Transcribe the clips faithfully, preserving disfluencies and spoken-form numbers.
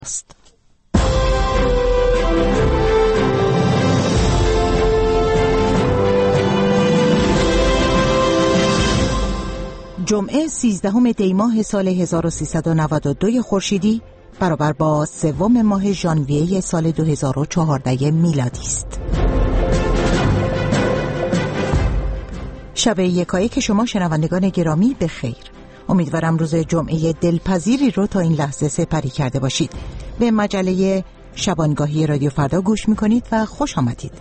است. جمعه سیزدهم دی ماه سال هزار و سیصد و نود و دو خورشیدی برابر با سوم ماه ژانویه سال دو هزار و چهارده میلادی است. شب یکایک شما شنوندگان گرامی به خیر. امیدوارم روز جمعه دلپذیری رو تا این لحظه سپری کرده باشید. به مجله شبانگاهی رادیو فردا گوش میکنید و خوش آمدید.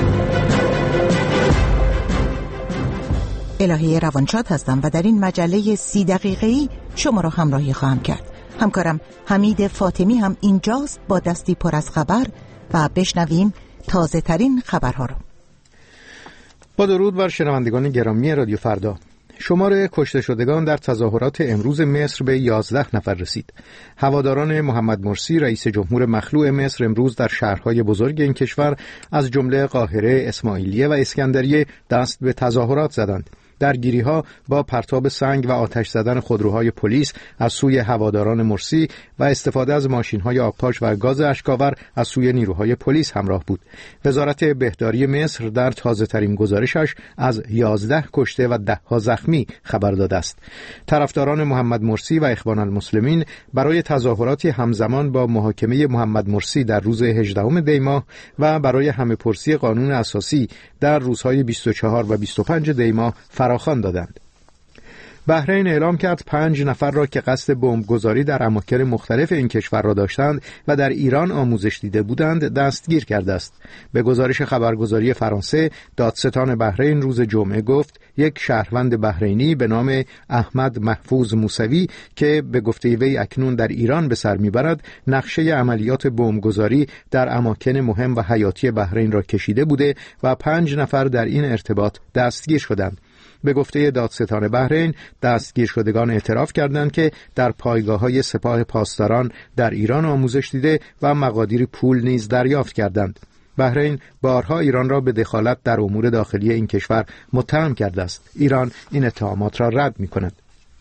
الهی روانشاد هستم و در این مجله سی دقیقه‌ای شما را همراهی خواهم کرد. همکارم حمید فاطمی هم اینجاست با دستی پر از خبر و بشنویم تازه ترین خبرها را. با درود بر شنوندگان گرامی رادیو فردا. شمار کشته شدگان در تظاهرات امروز مصر به یازده نفر رسید. هواداران محمد مرسی رئیس جمهور مخلوع مصر امروز در شهرهای بزرگ این کشور از جمله قاهره، اسماعیلیه و اسکندریه دست به تظاهرات زدند. درگیری‌ها با پرتاب سنگ و آتش زدن خودروهای پلیس از سوی هواداران مرسی و استفاده از ماشین‌های آبپاش و گاز اشک‌آور از سوی نیروهای پلیس همراه بود. وزارت بهداری مصر در تازه‌ترین گزارشش از یازده کشته و ده‌ها زخمی خبر داده است. طرفداران محمد مرسی و اخوان المسلمین برای تظاهراتی همزمان با محاکمه محمد مرسی در روز هجدهم دی ماه و برای همه‌پرسی قانون اساسی در روزهای بیست و چهار و بیست و پنج دی ماه فراخوان دادند. بحرین اعلام کرد پنج نفر را که قصد بمبگذاری در اماکن مختلف این کشور را داشتند و در ایران آموزش دیده بودند دستگیر کرده است. به گزارش خبرگزاری فرانسه، دادستان بحرین روز جمعه گفت یک شهروند بحرینی به نام احمد محفوظ موسوی که به گفته وی اکنون در ایران به سر میبرد، نقشه عملیات بمبگذاری در اماکن مهم و حیاتی بحرین را کشیده بوده و پنج نفر در این ارتباط دستگیر شدند. به گفته دادستان بحرین، دستگیر شدگان اعتراف کردند که در پایگاه‌های سپاه پاسداران در ایران آموزش دیده و مقادیر پول نیز دریافت کردند. بحرین بارها ایران را به دخالت در امور داخلی این کشور متهم کرده است. ایران این اتهامات را رد می‌کند.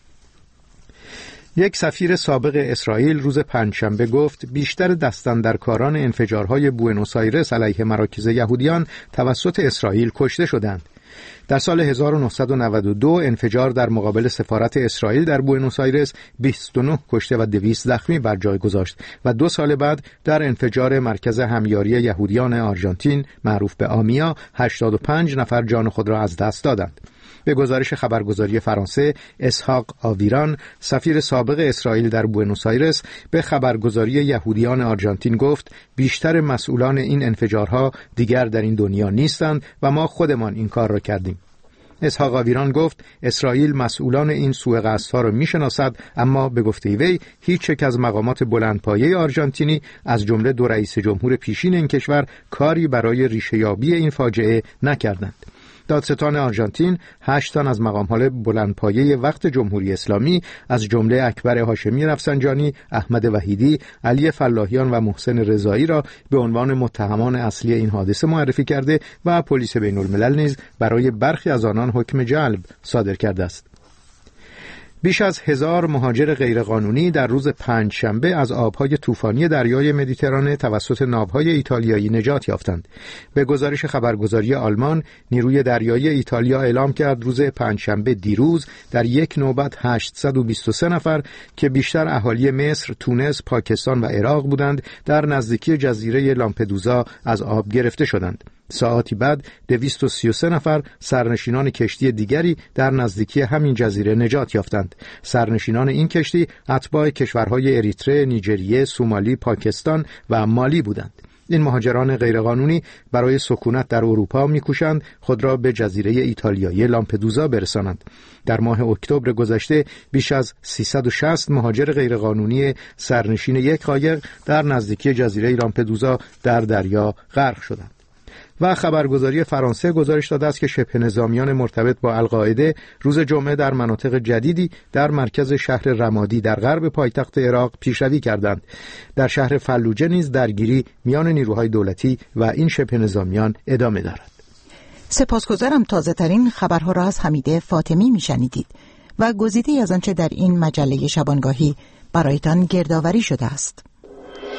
یک سفیر سابق اسرائیل روز پنجشنبه گفت بیشتر دستاندرکاران انفجارهای بوئنوس آیرس علیه مراکز یهودیان توسط اسرائیل کشته شدند. در سال هزار و نهصد و نود و دو انفجار در مقابل سفارت اسرائیل در بوئنوس آیرس بیست و نه کشته و دویست زخمی بر جای گذاشت و دو سال بعد در انفجار مرکز همیاری یهودیان آرژانتین معروف به آمیا هشتاد و پنج نفر جان خود را از دست دادند. به گزارش خبرگزاری فرانسه، اسحاق آویران، سفیر سابق اسرائیل در بوئنوس آیرس، به خبرگزاری یهودیان آرژانتین گفت بیشتر مسئولان این انفجارها دیگر در این دنیا نیستند و ما خودمان این کار را کردیم. اسحاق آویران گفت اسرائیل مسئولان این سوء قصدها را میشناسد، اما به گفته وی هیچ یک از مقامات بلندپایه آرژانتینی از جمله دو رئیس جمهور پیشین این کشور کاری برای ریشه‌یابی این فاجعه نکردند. دادستان آرژانتین هشت تن از مقام‌های بلندپایه وقت جمهوری اسلامی از جمله اکبر هاشمی رفسنجانی، احمد وحیدی، علی فلاحیان و محسن رضایی را به عنوان متهمان اصلی این حادثه معرفی کرده و پلیس بین‌الملل نیز برای برخی از آنان حکم جلب صادر کرده است. بیش از هزار مهاجر غیرقانونی در روز پنجشنبه از آبهای طوفانی دریای مدیترانه توسط ناوهای ایتالیایی نجات یافتند. به گزارش خبرگزاری آلمان، نیروی دریایی ایتالیا اعلام کرد روز پنجشنبه دیروز در یک نوبت هشتصد و بیست و سه نفر که بیشتر اهالی مصر، تونس، پاکستان و عراق بودند در نزدیکی جزیره لامپدوزا از آب گرفته شدند. ساعتی بعد دویست و سی و سه نفر سرنشینان کشتی دیگری در نزدیکی همین جزیره نجات یافتند. سرنشینان این کشتی اتباع کشورهای اریتره، نیجریه، سومالی، پاکستان و مالی بودند. این مهاجران غیرقانونی برای سکونت در اروپا می‌کوشند خود را به جزیره ایتالیایی لامپدوزا برسانند. در ماه اکتبر گذشته بیش از سیصد و شصت مهاجر غیرقانونی سرنشین یک قایق در نزدیکی جزیره لامپدوزا در دریا غرق شدند. و خبرگزاری فرانسه گزارش داده است که شبه نظامیان مرتبط با القاعده روز جمعه در مناطق جدیدی در مرکز شهر رمادی در غرب پایتخت عراق پیشروی کردند. در شهر فلوجه نیز درگیری میان نیروهای دولتی و این شبه نظامیان ادامه دارد. سپاسگزارم. تازه ترین خبرها را از حمید فاطمی میشنیدید و گزیده‌ای از آنچه در این مجله شبانگاهی برایتان گردآوری شده است.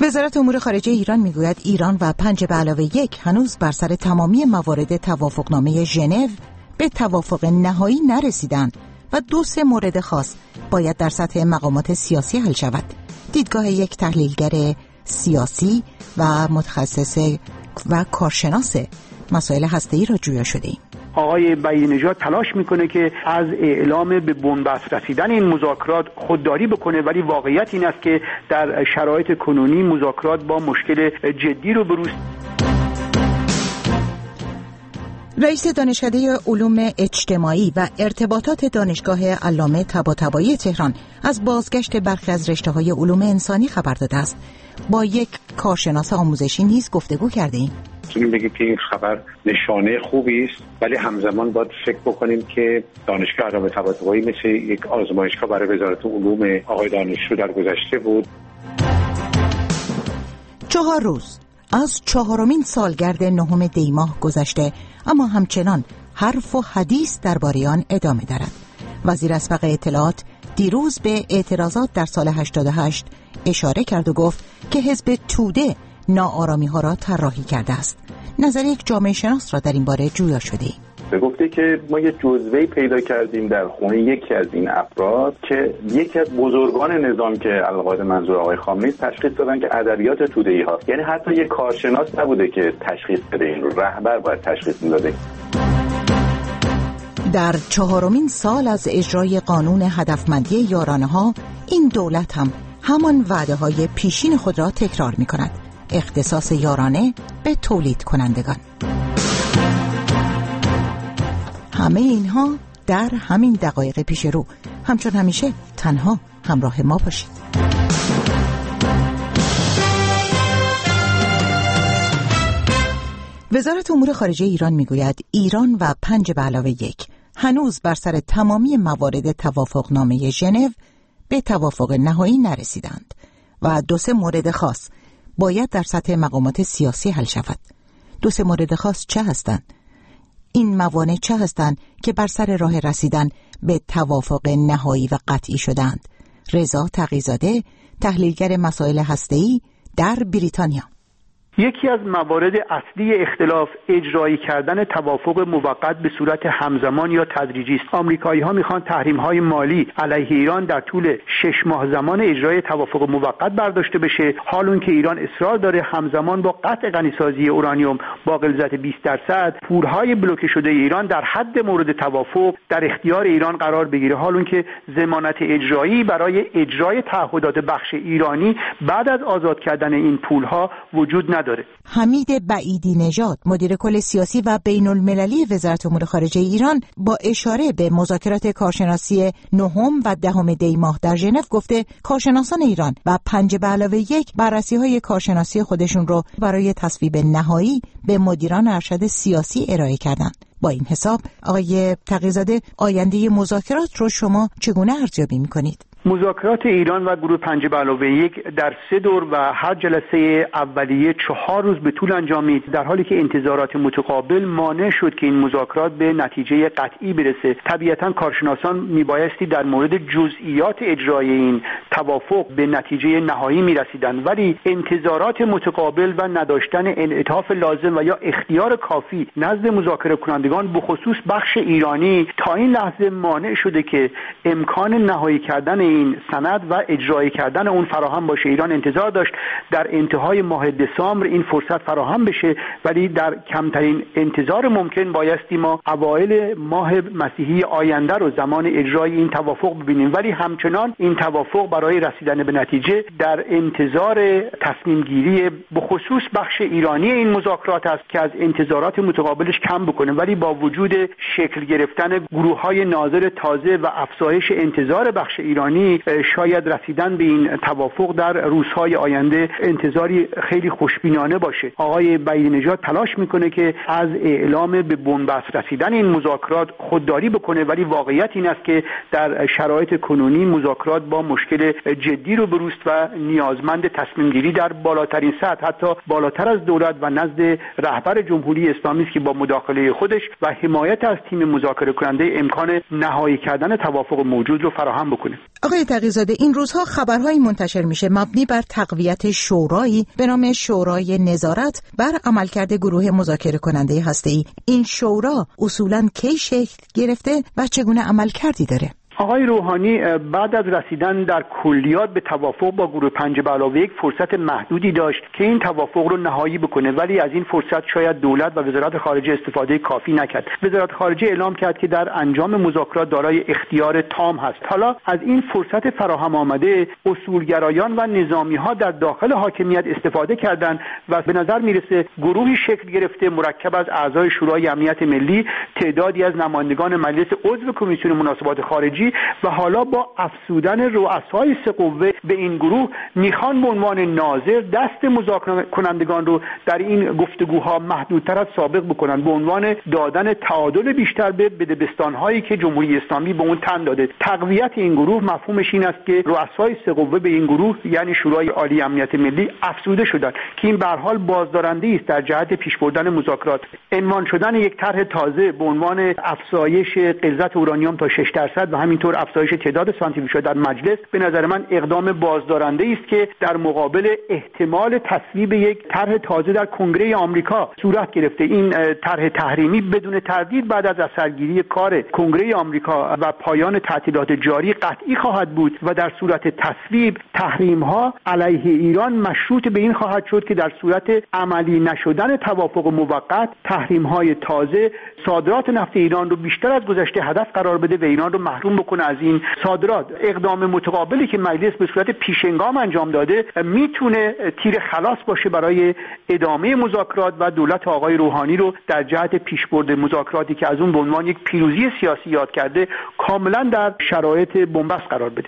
وزارت امور خارجه ایران میگوید ایران و پنج به علاوه یک هنوز بر سر تمامی موارد توافقنامه ژنو به توافق نهایی نرسیدند و دو سه مورد خاص باید در سطح مقامات سیاسی حل شود. دیدگاه یک تحلیلگر سیاسی و متخصص و کارشناس مسائل هسته‌ای را جویا شده ایم. آقای بعیدی نژاد تلاش میکنه که از اعلام به بنبست رسیدن این مذاکرات خودداری بکنه، ولی واقعیت این است که در شرایط کنونی مذاکرات با مشکل جدی رو بروست. رئیس دانشکده علوم اجتماعی و ارتباطات دانشگاه علامه طباطبایی تهران از بازگشت برخی از رشته‌های علوم انسانی خبر داده است. با یک کارشناس آموزشی نیز گفتگو کرده‌ایم. میتونیم بگیم که این خبر نشانه خوبی است، ولی همزمان باید فکر بکنیم که دانشگاه علامه طباطبایی مثل یک آزمایشگاه برای وزارت علوم آقای دانشجو در گذشته بود. چهار روز از چهارمین سالگرد نهم دی ماه گذشته، اما همچنان حرف و حدیث درباره آن ادامه دارد. وزیر اسبق اطلاعات دیروز به اعتراضات در سال هشتاد و هشت اشاره کرد و گفت که حزب توده ناآرامی ها را طراحی کرده است. نظر یک جامعه شناس را در این باره جویا شده ایم. به گفته که ما یه جزوه‌ای پیدا کردیم در خونه یکی از این افراد که یکی از بزرگان نظام که القاعده منظور آقای خامنه‌ای تشخیص دادن که ادبیات توده‌ای هاست. یعنی حتی یه کارشناس نبوده که تشخیص بده، این رو رهبر باید تشخیص میداده. در چهارمین سال از اجرای قانون هدفمندی یارانه ها، این دولت هم همان وعده های پیشین خود را تکرار می کند. اختصاص یارانه به تولید کنندگان. همه اینها در همین دقایق پیش رو. همچون همیشه تنها همراه ما باشید. وزارت امور خارجه ایران میگوید ایران و پنج به علاوه یک هنوز بر سر تمامی موارد توافقنامه ژنو به توافق نهایی نرسیدند و دو سه مورد خاص باید در سطح مقامات سیاسی حل شود. دو سه مورد خاص چه هستند؟ این موانع چه هستند که بر سر راه رسیدن به توافق نهایی و قطعی شدند؟ رضا تقی‌زاده، تحلیلگر مسائل هسته‌ای در بریتانیا. یکی از موارد اصلی اختلاف اجرایی کردن توافق موقت به صورت همزمان یا تدریجی است. آمریکایی‌ها میخوان تحریم‌های مالی علیه ایران در طول شش ماه زمان اجرای توافق موقت برداشته بشه، حال اون که ایران اصرار داره همزمان با قطع غنیسازی اورانیوم با غلظت بیست درصد پولهای بلوکه شده ایران در حد مورد توافق در اختیار ایران قرار بگیره، حال اون که ضمانت اجرایی برای اجرای تعهدات بخش ایرانی بعد از آزاد کردن این پولها وجود نداره. داره. حمید بعیدی نژاد، مدیر کل سیاسی و بین المللی وزارت امور خارجه ایران، با اشاره به مذاکرات کارشناسی نهم و دهم دی ماه در ژنو گفته کارشناسان ایران و پنج به علاوه یک بررسی‌های کارشناسی خودشون رو برای تصویب نهایی به مدیران ارشد سیاسی ارائه کردند. با این حساب آقای تقی‌زاده، آینده مذاکرات رو شما چگونه ارزیابی می‌کنید؟ مذاکرات ایران و گروه پنج به علاوه یک در سه دور و هر جلسه اولیه چهار روز به طول انجامید، در حالی که انتظارات متقابل مانع شد که این مذاکرات به نتیجه قطعی برسه. طبیعتاً کارشناسان میبایستی در مورد جزئیات اجرای این توافق به نتیجه نهایی میرسیدند، ولی انتظارات متقابل و نداشتن انعطاف لازم و یا اختیار کافی نزد مذاکره کنندگان به خصوص بخش ایرانی تا این لحظه مانع شده که امکان نهایی کردن این سند و اجرایی کردن اون فراهم باشه. ایران انتظار داشت در انتهای ماه دسامبر این فرصت فراهم بشه، ولی در کمترین انتظار ممکن بایستی ما اوایل ماه مسیحی آینده رو زمان اجرای این توافق ببینیم، ولی همچنان این توافق برای رسیدن به نتیجه در انتظار تصمیم گیری به خصوص بخش ایرانی این مذاکرات است که از انتظارات متقابلش کم بکنه، ولی با وجود شکل گرفتن گروه‌های ناظر تازه و افزایش انتظار بخش ایرانی شاید رسیدن به این توافق در روزهای آینده انتظاری خیلی خوشبینانه باشه. آقای بعیدی نژاد تلاش میکنه که از اعلام به بنبست رسیدن این مذاکرات خودداری بکنه، ولی واقعیت این است که در شرایط کنونی مذاکرات با مشکل جدی رو بروست و نیازمند تصمیم گیری در بالاترین سطح، حتی بالاتر از دولت و نزد رهبر جمهوری اسلامی است که با مداخله خودش و حمایت از تیم مذاکره کننده امکان نهایی کردن توافق موجود رو فراهم بکنه. آقای تقی‌زاده، این روزها خبرهایی منتشر میشه مبنی بر تقویت شورایی به نام شورای نظارت بر عملکرد گروه مذاکره کننده هسته‌ای. این شورا اصولاً کی شکل گرفته و چگونه عملکردی داره؟ آقای روحانی بعد از رسیدن در کلیات به توافق با گروه پنج به علاوه یک فرصت محدودی داشت که این توافق رو نهایی بکنه، ولی از این فرصت شاید دولت و وزارت خارجه استفاده کافی نکرد. وزارت خارجه اعلام کرد که در انجام مذاکرات دارای اختیار تام هست. حالا از این فرصت فراهم آمده اصولگرایان و نظامی‌ها در داخل حاکمیت استفاده کردند و به نظر میرسه گروهی شکل گرفته مرکب از اعضای شورای امنیت ملی، تعدادی از نمایندگان مجلس عضو کمیسیون مناسبات خارجی و حالا با افزودن رؤسای سه قوه به این گروه میخوان به عنوان ناظر دست مذاکره کنندگان رو در این گفتگوها محدودتر از سابق بکنن، به عنوان دادن تعادل بیشتر به بدبستان‌هایی که جمهوری اسلامی به اون تن داده. تقویت این گروه مفهومش این است که رؤسای سه قوه به این گروه یعنی شورای عالی امنیت ملی افزوده شدند که این به هر حال بازدارنده است در جهت پیش بردن مذاکرات. عنوان شدن یک طرح تازه به عنوان افزایش غلظت اورانیوم تا شش درصد و همینطور افزایش تعداد سانتریفیوژها در مجلس به نظر من اقدام بازدارنده است که در مقابل احتمال تصویب یک طرح تازه در کنگره آمریکا صورت گرفته. این طرح تحریمی بدون تردید بعد از اثرگیری کار کنگره آمریکا و پایان تعطیلات جاری قطعی خواهد بود و در صورت تصویب تحریم‌ها علیه ایران مشروط به این خواهد شد که در صورت عملی نشدن توافق موقت تحریم‌های تازه صادرات نفت ایران رو بیشتر از گذشته هدف قرار بده و ایران رو محروم بکنه از این صادرات. اقدام متقابلی که مجلس به صورت پیشنگام انجام داده میتونه تیر خلاص باشه برای ادامه مذاکرات و دولت آقای روحانی رو در جهت پیشبرد مذاکراتی که از اون به عنوان یک پیروزی سیاسی یاد کرده کاملا در شرایط بنبست قرار بده.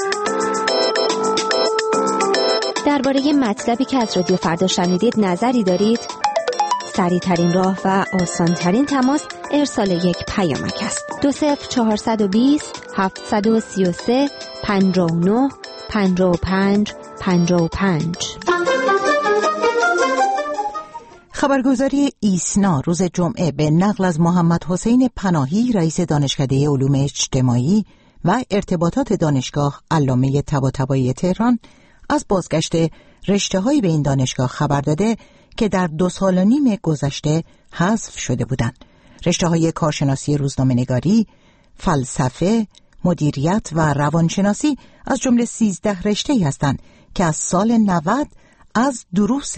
درباره مطلبی که از رادیو فردا شنیدید نظری دارید؟ سریع ترین راه و آسان ترین تماس ارسال یک پیامک است. دو صفر چهارصد و بیست هفتصد و سی و سه پنجاه و نه پنجاه و پنج پنجاه و پنج. خبرگزاری ایسنا روز جمعه به نقل از محمد حسین پناهی رئیس دانشکده علوم اجتماعی و ارتباطات دانشگاه علامه طباطبایی تهران از بازگشت رشته‌هایی به این دانشگاه خبر داده که در دو سال و نیم گذشته حذف شده بودند. رشته‌های کارشناسی روزنامه‌نگاری، فلسفه، مدیریت و روانشناسی از جمله سیزده رشته‌ای هستند که از سال نود از دروس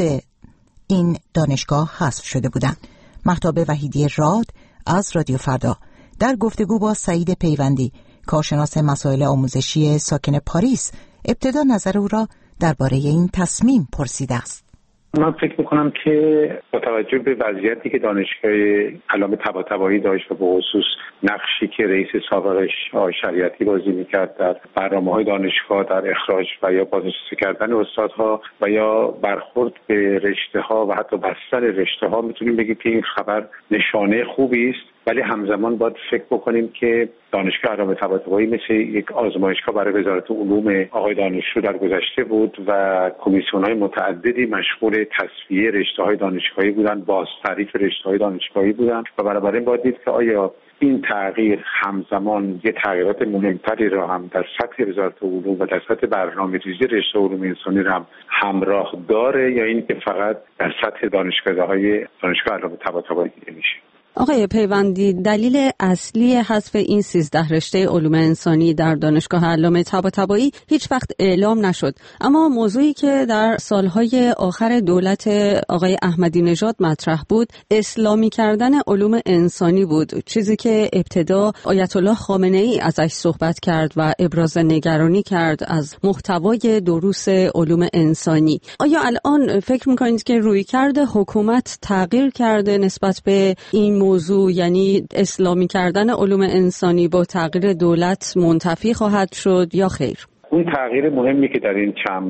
این دانشگاه حذف شده بودند. مهتاب وحیدی راد از رادیو فردا در گفتگو با سعید پیوندی، کارشناس مسائل آموزشی ساکن پاریس، ابتدا نظر او را درباره این تصمیم پرسیده است. من فکر میکنم که با توجه به وضعیتی که دانشگاه علامه طباطبایی داشت و به خصوص نقشی که رئیس سابقش آقای شریعتی بازی میکرد در برنامه‌های دانشگاه، در اخراج و یا بازنشسته کردن استادها و یا برخورد به رشته‌ها و حتی بستن رشته‌ها، میتونیم بگیم که این خبر نشانه خوبی است. ولی همزمان باید فکر بکنیم که دانشگاه علامه طباطبایی مثل یک آزمایشگاه برای وزارت علوم آقای دانشجو در گذشته بود و کمیسیون‌های متعددی مشغول تصفیه رشته‌های دانشگاهی بودند، بازتعریف رشته‌های دانشگاهی بودند و بنابراین باید دید که آیا این تغییر همزمان یه تغییرات مهمتری را هم در سطح وزارت علوم و در سطح برنامه‌ریزی رشته علوم انسانی را هم همراه داره یا این که فقط در سطح دانشگاه‌های دانشگاه علامه طباطبایی دیده میشه. آقای پیوندی، دلیل اصلی حذف این سیزده رشته علوم انسانی در دانشگاه علامه طباطبایی هیچ وقت اعلام نشد، اما موضوعی که در سالهای آخر دولت آقای احمدی نژاد مطرح بود اسلامی کردن علوم انسانی بود، چیزی که ابتدا آیت الله خامنه ای ازش صحبت کرد و ابراز نگرانی کرد از محتوای دروس علوم انسانی. آیا الان فکر میکنید که رویکرد حکومت تغییر کرده نسبت به این موضوع، یعنی اسلامی کردن علوم انسانی با تغییر دولت منتفی خواهد شد یا خیر؟ اون تغییر مهمی که در این چند ماه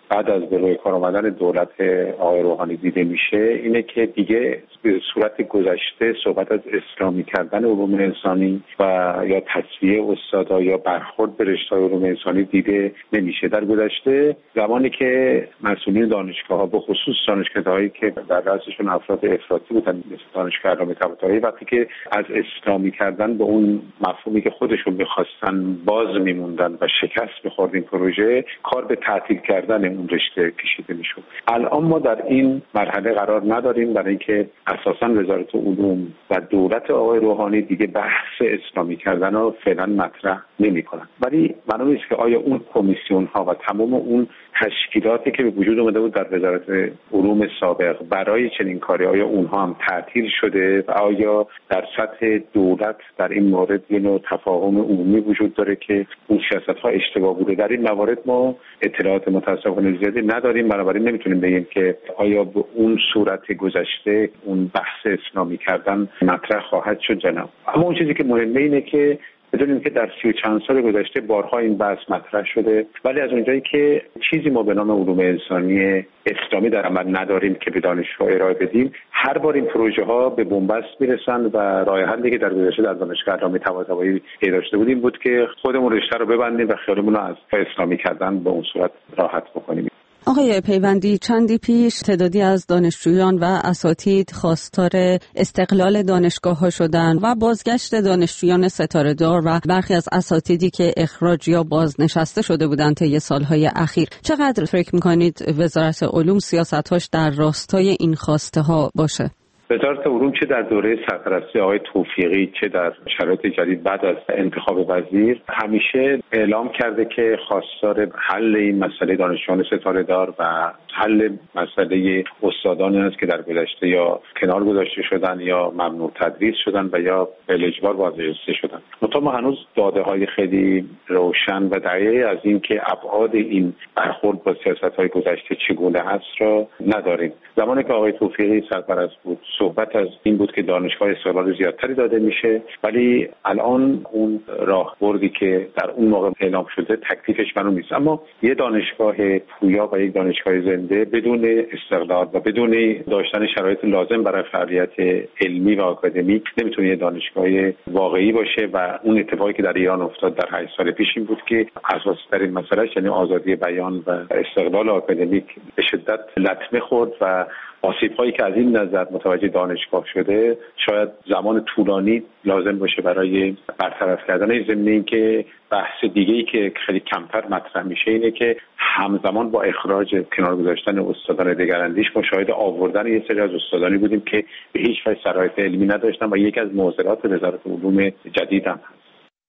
بعد از به روی کار آمدن دولت آقای روحانی دیده میشه اینه که دیگه به صورت گذشته صحبت از اسلامی کردن علوم انسانی و یا تصفیه استادا یا برخورد به رشته‌های علوم انسانی دیده نمیشه. در گذشته زمانی که مسئولین دانشگاه‌ها به خصوص دانشگاه‌هایی که در رأسشون افراد افراطی بودن مثل دانشگاه علامه طباطبایی، وقتی که از اسلامی کردن به اون مفهومی که خودشون می‌خواستن باز می‌موندن و شکست می‌خورد این پروژه، کار به تعطیل کردن اون رشته کشیده می‌شد. الان ما در این مرحله قرار نداریم، برای اینکه اساساً وزارت علوم و دولت آقای روحانی دیگه بحث اسلامی کردن رو فعلا مطرح نمی‌کنن. ولی معلوم نیست که آیا اون کمیسیون‌ها و تمام اون تشکیلاتی که به وجود اومده بود در وزارت علوم سابق برای چنین کاری، آیا اونها هم تعطیل شده و آیا در سطح دولت در این مورد یه نوع تفاهم عمومی وجود داره که اون سیاست‌ها اشتباه بوده؟ در این موارد ما اطلاعات متأسفانه زیادی نداریم، بنابراین نمیتونیم بگیم که آیا به اون صورت گذشته اون بحث اسلامی کردن مطرح خواهد شد یا نه. اما اون چیزی که مهمه اینه که بدونیم که در سی و چند سال گذشته بارها این بحث مطرح شده، ولی از اونجایی که چیزی ما به نام علوم انسانی اسلامی در عمل نداریم که به دانشجوها ارائه بدیم، هر بار این پروژه ها به بنبست میرسن و راه حلی که در گذشته در دانشگاه علامه طباطبایی پیدا شده بود این بود که خودمون رشته رو ببندیم و خیالمون رو از اسلامی کردن به اون صورت راحت بکنیم. آقای پیوندی، چندی پیش تعدادی از دانشجویان و اساتید خواستار استقلال دانشگاه‌ها شدن و بازگشت دانشجویان ستاره‌دار و برخی از اساتیدی که اخراج یا بازنشسته شده بودند طی سالهای اخیر. چقدر فکر می‌کنید وزارت علوم سیاست‌هاش در راستای این خواسته ها باشه؟ وزارت علوم چه در دوره سرپرستی آقای توفیقی چه در شرایط جدید بعد از انتخاب وزیر همیشه اعلام کرده که خواستار حل این مسئله دانشجویان ستاره‌دار و حل مسئله استادانی است که در گذشته یا کنار گذاشته شدن یا ممنوع تدریس شدن و یا به اجبار بازنشسته شدن. منتها ما هنوز داده‌های خیلی روشن و دقیقی از این که ابعاد این برخورد با سیاست‌های گذشته چگونه هست را نداریم. زمانی که آقای توفیقی سرپرست بود صحبت از این بود که دانشگاه استقلال زیادتری داده میشه، ولی الان اون راهبردی که در اون موقع اعلام شده تکلیفش معلوم نیست. اما یه دانشگاه پویا و یک دانشگاه زنده بدون استقلال و بدون داشتن شرایط لازم برای فعالیت علمی و آکادمیک نمیتونه یه دانشگاه واقعی باشه و اون اتفاقی که در ایران افتاد در هشت سال پیش این بود که اساس در این مسئله یعنی آزادی بیان و استقلال آکادمیک به شدت لطمه خورد و آسیب‌هایی که از این نظر متوجه دانشگاه شده شاید زمان طولانی لازم باشه برای برطرف کردن. این ضمن این که بحث دیگه‌ای که خیلی کمتر مطرح میشه اینه که همزمان با اخراج کنار گذاشتن استادان دگراندیش مشاهده آوردن یه سری از استادانی بودیم که به هیچ وجه شرایط علمی نداشتن و یکی از معضلات وزارت علوم جدید هم هست.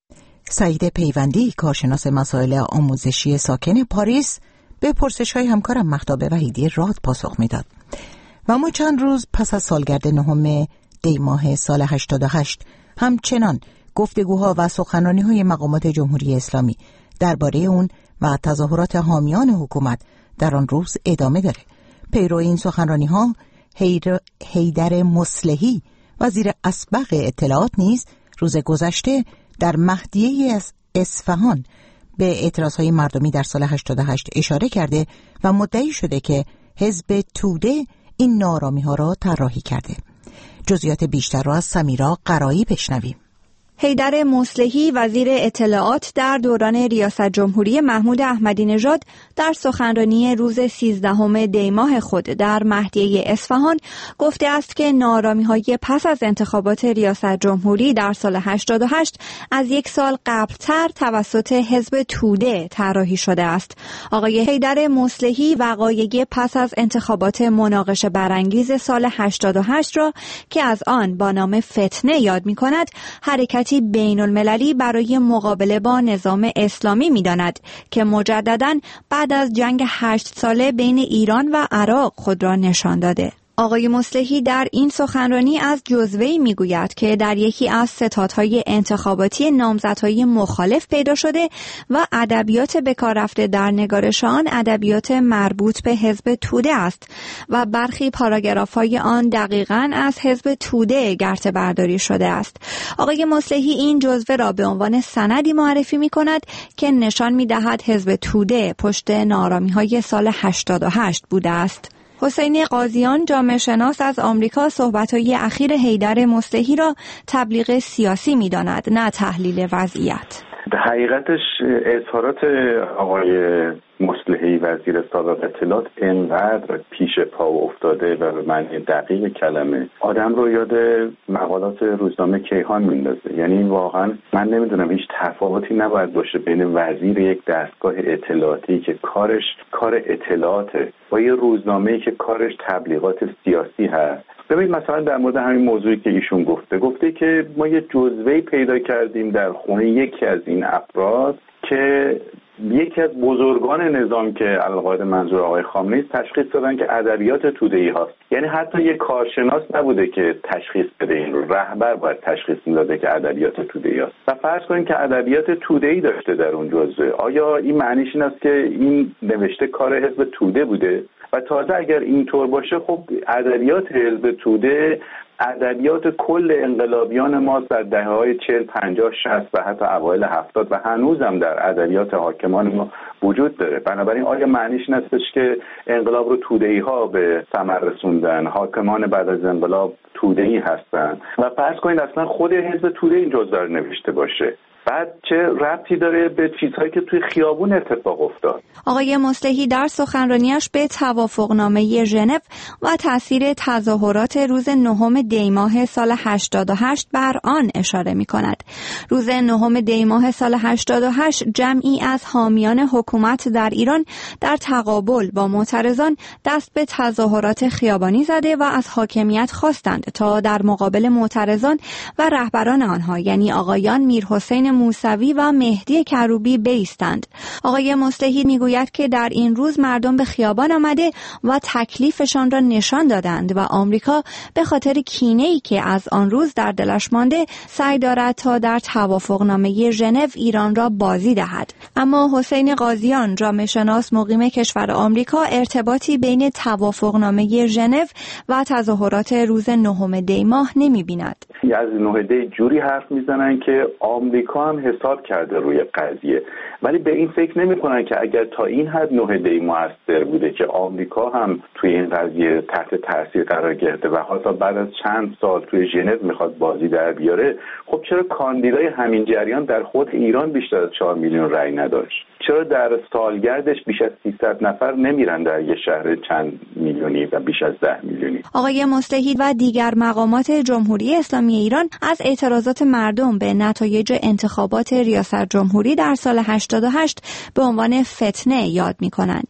سعید پیوندی، کارشناس مسائل آموزشی ساکن پاریس، به پرسش‌های همکارم مهتاب وحیدی راد پاسخ میداد. و ما چند روز پس از سالگرد نهم دی ماه سال هشتاد و هشت همچنان گفتگوها و سخنرانی‌های مقامات جمهوری اسلامی درباره اون و تظاهرات حامیان حکومت در آن روز ادامه داره. پیرو این سخنرانی‌ها حیدر مصلحی وزیر اسبق اطلاعات نیز روز گذشته در مهدیه از اصفهان به اعتراضهای مردمی در سال هشتاد و هشت اشاره کرده و مدعی شده که حزب توده این نارامی‌ها را طراحی کرده. جزئیات بیشتر را از سمیرا قرایی بشنویم. حیدر مصلحی وزیر اطلاعات در دوران ریاست جمهوری محمود احمدی نژاد در سخنرانی روز سیزدهم دی ماه خود در مهدیه اصفهان گفته است که نارامی‌های پس از انتخابات ریاست جمهوری در سال هشتاد و هشت از یک سال قبلتر توسط حزب توده طراحی شده است. آقای حیدر مصلحی وقایع پس از انتخابات مناقشه برانگیز سال هشتاد و هشت را که از آن با نام فتنه یاد می‌کند، حرکت بین المللی برای مقابله با نظام اسلامی می داند که مجدداً بعد از جنگ هشت ساله بین ایران و عراق خود را نشان داده. آقای مصلحی در این سخنرانی از جزوه‌ای میگوید که در یکی از ستادهای انتخاباتی نامزدهای مخالف پیدا شده و ادبیات به کار رفته در نگارش آن ادبیات مربوط به حزب توده است و برخی پاراگراف‌های آن دقیقاً از حزب توده گرته برداری شده است. آقای مصلحی این جزوه را به عنوان سندی معرفی می‌کند که نشان می‌دهد حزب توده پشت ناآرامی‌های سال هشتاد و هشت بوده است. حسین قاضیان جامعه شناس از آمریکا صحبت‌های اخیر حیدر مصلحی را تبلیغ سیاسی می‌داند، نه تحلیل وضعیت. حقیقتش اظهارات آقای مصلحی وزیر سابق اطلاعات انقدر پیش پا افتاده و به معنی دقیق کلمه آدم رو یاد مقالات روزنامه کیهان میندازه. یعنی واقعا من نمیدونم هیچ تفاوتی نباید باشه بین وزیر یک دستگاه اطلاعاتی که کارش کار اطلاعاته با یه روزنامه‌ای که کارش تبلیغات سیاسی هست. ببینید مثلا در مورد همین موضوعی که ایشون گفته گفته که ما یه جزوه‌ای پیدا کردیم در خونه یکی از این افراد که یکی از بزرگان نظام که القاعده منظور آقای خامنه‌ای است تشخیص دادن که ادبیات توده‌ای هاست. یعنی حتی یک کارشناس نبوده که تشخیص بده، این رو رهبر باید تشخیص میداده که ادبیات توده‌ای هاست. و فرض کنیم که ادبیات توده‌ای داشته در اون جزوه، آیا این معنیش این است که این نوشته کار حزب توده بوده؟ و تازه اگر اینطور باشه خب ادبیات حزب توده ادبیات کل انقلابیان ما در دهه‌های چهل، پنجاه، شصت و حتی اوایل هفتاد و هنوزم در ادبیات حاکمان ما وجود داره. بنابراین آیا معنیش این استش که انقلاب رو توده‌ای‌ها به ثمر رسوندن، حاکمان بعد از انقلاب توده‌ای هستن و فرض کنید اصلا خود حزب توده این جزوه رو نوشته باشه؟ بعد چه ربطی داره به چیزهایی که توی خیابون اتفاق افتاد؟ آقای مصلحی در سخنرانیش به توافقنامه ژنو و تاثیر تظاهرات روز نهم دی ماه سال هشتاد و هشت بر آن اشاره می کند. روز نهم دی ماه سال هشتاد و هشت جمعی از حامیان حکومت در ایران در تقابل با معترضان دست به تظاهرات خیابانی زده و از حاکمیت خواستند تا در مقابل معترضان و رهبران آنها یعنی آقایان میرحسین موسوی و مهدی کروبی بایستند. آقای مصلحی میگوید که در این روز مردم به خیابان آمده و تکلیفشان را نشان دادند و آمریکا به خاطر کینه‌ای که از آن روز در دلش مانده سعی دارد تا در توافقنامه ژنو ایران را بازی دهد. اما حسین قاضیان جامعه شناس مقیم کشور آمریکا ارتباطی بین توافقنامه ژنو و تظاهرات روز نهم دی ماه نمی‌بیند. از نه دی جوری حرف میزنن که آمریکا هم حساب کرده روی قضیه، ولی به این فکر نمی‌کنن که اگر تا این حد نه دی موثر بوده که آمریکا هم توی این قضیه تحت تاثیر قرار گرفته و حتی بعد از چند سال توی ژنو میخواد بازی در بیاره، خب چرا کاندیدای همین جریان در خود ایران بیشتر از چهار میلیون رأی نداشت؟ چرا در سالگردش بیش از سیصد نفر نمیرن در یه شهر چند میلیونی و بیش از ده میلیونی؟ آقای مصلحی و دیگر مقامات جمهوری اسلامی ایران از اعتراضات مردم به نتایج انتخابات ریاست جمهوری در سال هشتاد و هشت به عنوان فتنه یاد می‌کنند.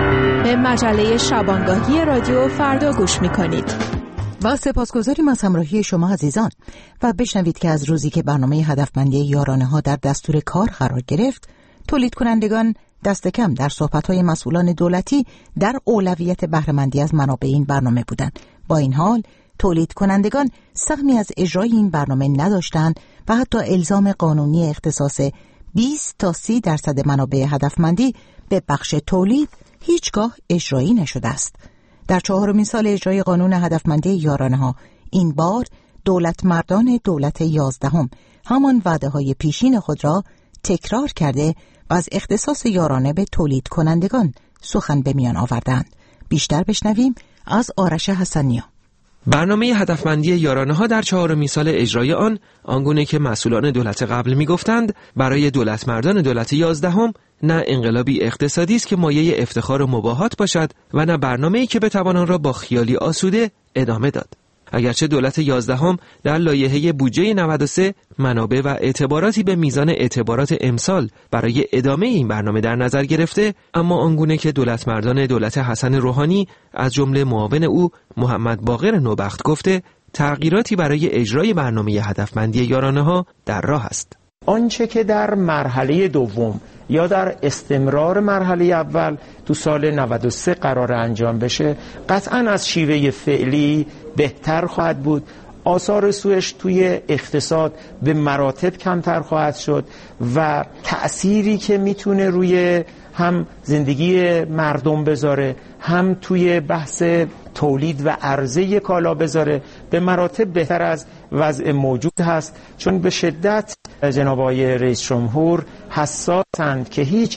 به مجله شبانگاهی رادیو فردا گوش می‌کنید. و سپاسگزاریم از همراهی شما عزیزان و بشنوید که از روزی که برنامه هدفمندی یارانه ها در دستور کار قرار گرفت، تولید کنندگان دست کم در صحبت‌های مسئولان دولتی در اولویت بهره‌مندی از منابع این برنامه بودند. با این حال تولید کنندگان سهمی از اجرای این برنامه نداشتند و حتی الزام قانونی اختصاص بیست تا سی درصد منابع هدفمندی به بخش تولید هیچگاه اجرایی نشده است. در چهارمین سال اجرای قانون هدفمندی یارانه ها این بار دولت مردان دولت یازدهم همان وعده های پیشین خود را تکرار کرده و از اختصاص یارانه به تولید کنندگان سخن به میان آوردند. بیشتر بشنویم از آرش حسنیا. برنامه هدفمندی یارانه ها در چهارمین سال اجرای آن آنگونه که مسئولان دولت قبل می گفتند برای دولت مردان دولت یازدهم نه انقلابی اقتصادی است که مایه افتخار و مباهات باشد و نه برنامه‌ای که بتوان آن را با خیالی آسوده ادامه داد. اگرچه دولت یازدهم در لایحه بودجه نود و سه منابع و اعتباراتی به میزان اعتبارات امسال برای ادامه این برنامه در نظر گرفته، اما آنگونه که دولت مردان دولت حسن روحانی از جمله معاون او محمد باقر نوبخت گفته، تغییراتی برای اجرای برنامه هدفمندی یارانه ها در راه است. آنچه که در مرحله دوم یا در استمرار مرحله اول تو سال نود و سه قرار انجام بشه، قطعاً از شیوه فعلی بهتر خواهد بود. آثار سوش توی اقتصاد به مراتب کمتر خواهد شد و تأثیری که میتونه روی هم زندگی مردم بذاره، هم توی بحث تولید و عرضه کالا بذاره، به مراتب بهتر از وضع موجود هست. چون به شدت جناب آقای رئیس جمهور حساسند که هیچ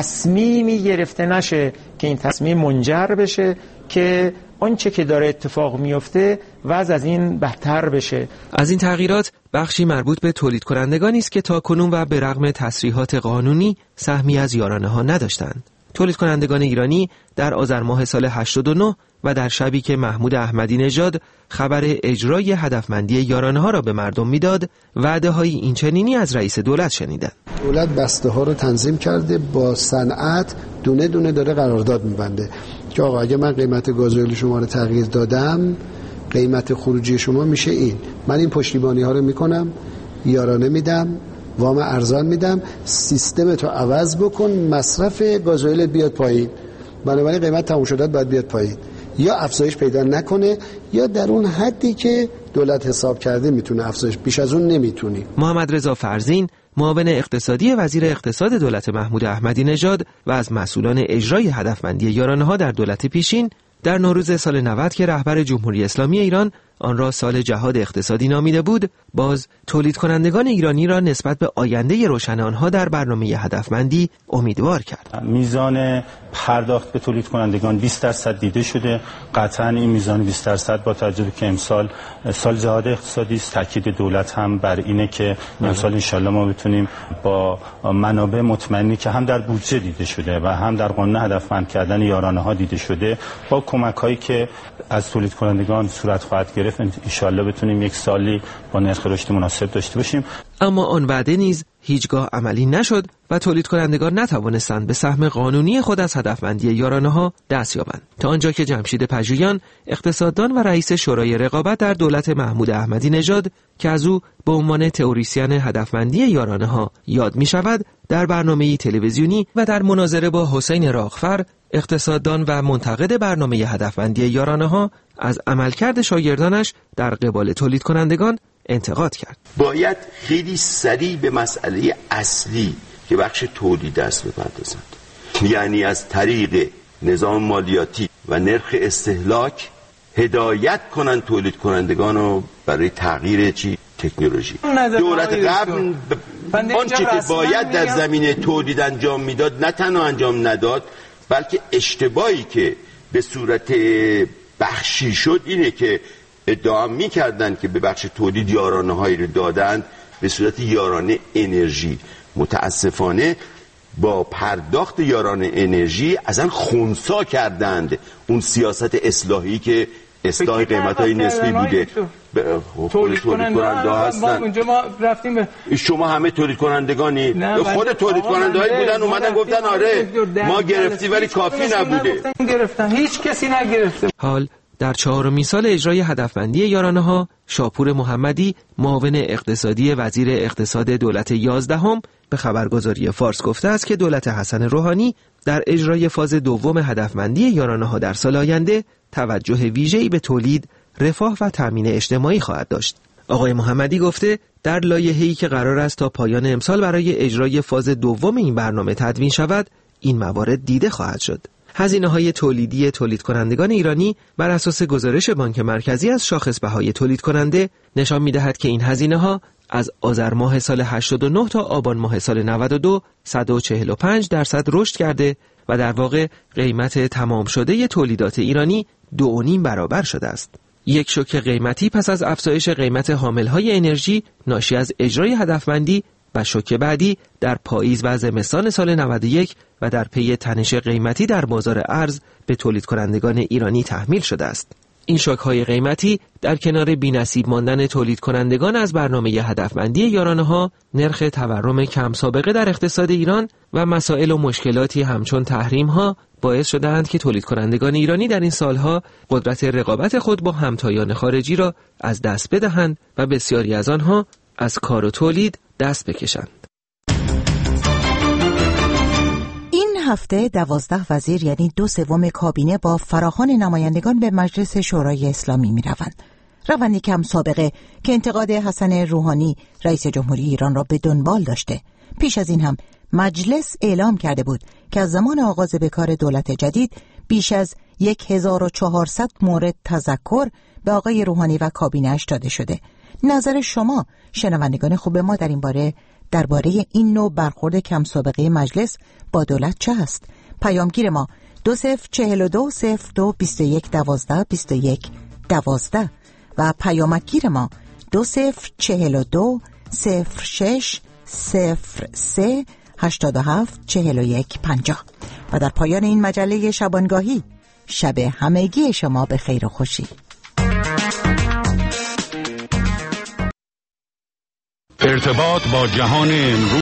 تصمیمی گرفته نشه که این تصمیم منجر بشه که آنچه که داره اتفاق میفته وضع از این بهتر بشه. از این تغییرات بخشی مربوط به تولید کنندگانی است که تاکنون و به رغم تصریحات قانونی سهمی از یارانه ها نداشتند. تولید کنندگان ایرانی در آذر ماه سال هشتاد و نه و در شبی که محمود احمدی نژاد خبر اجرای هدفمندی یارانه ها را به مردم میداد، وعده های این چنینی از رئیس دولت شنیدند. دولت بسته ها رو تنظیم کرده، با صنعت دونه دونه داره قرارداد میبنده که آقا اگه من قیمت گازوئیل شما رو تغییر دادم، قیمت خروجی شما میشه این، من این پشتیبانی ها رو میکنم، یارانه میدم، وام ارزان میدم، سیستم تو عوض بکن، مصرف گازوئیل بیاد پایین، بنابراین قیمت تموم شده باید بیاد پایین، یا افزایش پیدا نکنه یا در اون حدی که دولت حساب کرده میتونه افزایش، بیش از اون نمیتونی. محمد رضا فرزین، معاون اقتصادی وزیر اقتصاد دولت محمود احمدی نژاد و از مسئولان اجرای هدفمندی یارانه‌ها در دولت پیشین، در نوروز سال نود که رهبر جمهوری اسلامی ایران آن را سال جهاد اقتصادی نامیده بود، باز تولید کنندگان ایرانی را نسبت به آینده روشن آنها در برنامه هدفمندی امیدوار کرد. میزان پرداخت به تولید کنندگان بیست درصد دیده شده. قطعاً این میزان بیست درصد با توجه به که امسال سال جهاد اقتصادی است، تاکید دولت هم بر اینه که امسال انشالله ما بتونیم با منابع مطمئنی که هم در بودجه دیده شده و هم در قانون هدفمند کردن یارانه ها دیده شده، با کمک هایی که از تولید کنندگان صورت خواهد گرفت، انشالله بتونیم یک سالی با نرخ رشد مناسب داشته باشیم. اما آن وعده نیز هیچگاه عملی نشد و تولید کنندگان نتوانستند به سهم قانونی خود از هدفمندی یارانه ها دست یابند، تا آنجا که جمشید پژویان، اقتصاددان و رئیس شورای رقابت در دولت محمود احمدی نژاد که از او به عنوان تئوریسین هدفمندی یارانه ها یاد می شود، در برنامه تلویزیونی و در مناظره با حسین راغفر، اقتصاددان و منتقد برنامه هدفمندی یارانه ها، از عملکرد شاگردانش در قبال تولید کنندگان انتقاد کرد. باید خیلی سریع به مسئله اصلی که بخش تولید دست بپردازند، یعنی از طریق نظام مالیاتی و نرخ استهلاک هدایت کنند تولید کنندگان رو برای تغییر چی؟ تکنولوژی. دولت قبل آنچه که باید در زمینه تولید انجام میداد نه تنها انجام نداد، بلکه اشتباهی که به صورت بخشی شد اینه که ادعا می‌کردن که به بخش تولید یارانه هایی رو دادند به صورت یارانه انرژی. متاسفانه با پرداخت یارانه انرژی ازن خنثی کردند اون سیاست اصلاحی که اصلاح قیمت‌های نسبی بوده. تولید کننده هستن. اونجا ما رفتیم به شما همه تولید کنندگانی، خود تولید کننده‌ای بودن اومدن گفتن آره ما گرفتی ولی کافی نبوده. گرفتن هیچ کسی نگرفته. حال در چهارمین سال اجرای هدفمندی یارانه ها، شاپور محمدی، معاون اقتصادی وزیر اقتصاد دولت یازدهم، به خبرگزاری فارس گفته است که دولت حسن روحانی در اجرای فاز دوم هدفمندی یارانه ها در سال آینده توجه ویژه‌ای به تولید، رفاه و تامین اجتماعی خواهد داشت. آقای محمدی گفته در لایحه‌ای که قرار است تا پایان امسال برای اجرای فاز دوم این برنامه تدوین شود، این موارد دیده خواهد شد. هزینه‌های تولیدی تولید کنندگان ایرانی بر اساس گزارش بانک مرکزی از شاخص بهای تولید کننده نشان می‌دهد که این هزینه‌ها از آذر ماه سال هشتاد و نه تا آبان ماه سال نود و دو صد و چهل و پنج درصد رشد کرده و در واقع قیمت تمام شده تولیدات ایرانی دو و نیم برابر شده است. یک شوک قیمتی پس از افزایش قیمت حامل‌های انرژی ناشی از اجرای هدفمندی و شوک بعدی در پاییز و زمستان سال نود و یک و در پی تنش قیمتی در بازار ارز به تولید کنندگان ایرانی تحمیل شده است. این شوک‌های قیمتی در کنار بی‌نصیب ماندن تولید کنندگان از برنامه هدفمندی یارانه‌ها، نرخ تورم کم سابقه در اقتصاد ایران و مسائل و مشکلاتی همچون تحریم‌ها باعث شدند که تولید کنندگان ایرانی در این سالها قدرت رقابت خود با همتایان خارجی را از دست بدهند و بسیاری از آنها از کار و تولید دست بکشند. هفته دوازده وزیر یعنی دو سوم کابینه با فراخوان نمایندگان به مجلس شورای اسلامی می روند. روندی کم سابقه که انتقاد حسن روحانی رئیس جمهوری ایران را به دنبال داشته. پیش از این هم مجلس اعلام کرده بود که از زمان آغاز به کار دولت جدید بیش از هزار و چهارصد مورد تذکر به آقای روحانی و کابینه‌اش داده شده. نظر شما شنوندگان خوب ما در این باره درباره این نوع برخورد کم سابقه مجلس با دولت چه است؟ پیامگیر ما دو صفر چهل و دو صفر دو بیست و یک دوازده بیست و یک دوازده و پیامگیر ما دو صفر چهل و دو صفر شش صفر سه هشتاد و هفت چهل و یک پنجاه. و در پایان این مجله شبانگاهی شب همگی شما به خیر و خوشی. ارتباط با جهان امروز